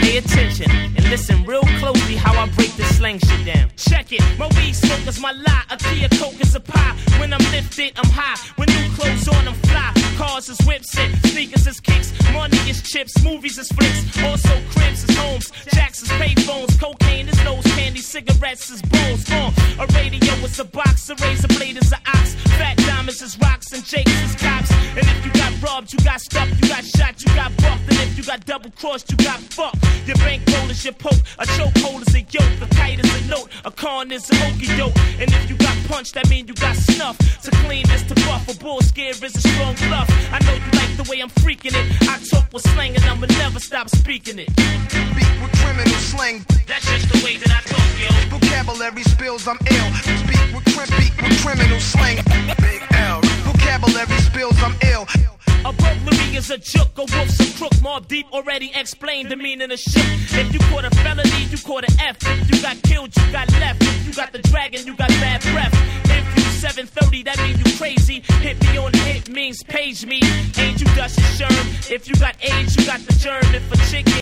Pay attention and listen real closely how I break this slang shit down. Check it, my weed smoke is my lie. A key of coke is a pie. When I'm lifted, I'm high. When new clothes on, I'm fly. Cars is whips and sneakers is kicks. Money is chips, movies is flicks. Also cribs is homes, jacks is payphones. Cocaine is nose candy, cigarettes is bones. A radio is a box, a razor blade is an ox. Fat diamonds is rocks and jakes is cops. And if you got robbed, you got stuffed, you got shot, you got bucked. And if you got double crossed, you got fucked. Your bankroll is your poke, a chokehold is a yoke, a kite is a note, a con is a hokey doke. And if you got punched, that mean you got snuff. To clean is to buff, a bull scare is a strong bluff. I know you like the way I'm freaking it. I talk with slang and I'ma never stop speaking it. Speak with criminal slang. That's just the way that I talk, yo. Vocabulary spills, I'm ill. Speak with criminal slang. Big L. Vocabulary spills, I'm ill. A burglary is a joke, a wolf's a crook. Mob Deep already explained the meaning of shit. If you caught a felony, you caught an F. If you got killed, you got left. If you got the dragon, you got bad breath. If you 730, that mean you crazy. Hit me on the hit means page me. Ain't you Dustin Sherm? If you got AIDS, you got the germ. If a chick